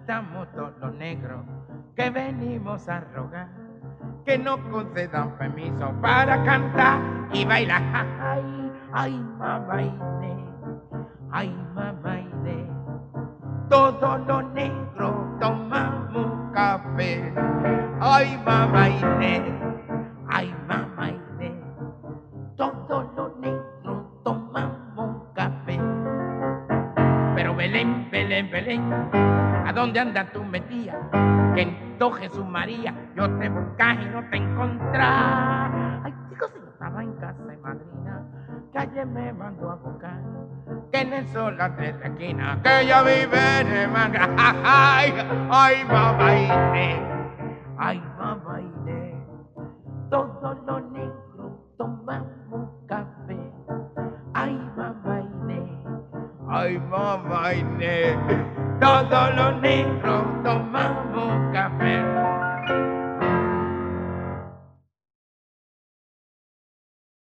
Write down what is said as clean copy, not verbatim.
estamos todos los negros que venimos a rogar que nos concedan permiso para cantar y bailar. Ay, ay, mamá Inés, ay, mamá Inés, todos los negros tomamos café. Ay, mamá Inés, ay, mamá Inés, todos los negros tomamos café. Pero Belén, Belén, Belén, ¿a dónde andas tú metida? Que en todo Jesús María yo te buscas y no te encontrás. Ay, chicos, si yo estaba en casa de madrina, que ayer me mandó a buscar, que en el sol de la esquina, que ella vive en manga. Ay, ay, mamá Inés, ay, mamá Inés, todos los negros tomamos café. Ay, mamá Inés, ay, mamá Inés, todos los negros tomamos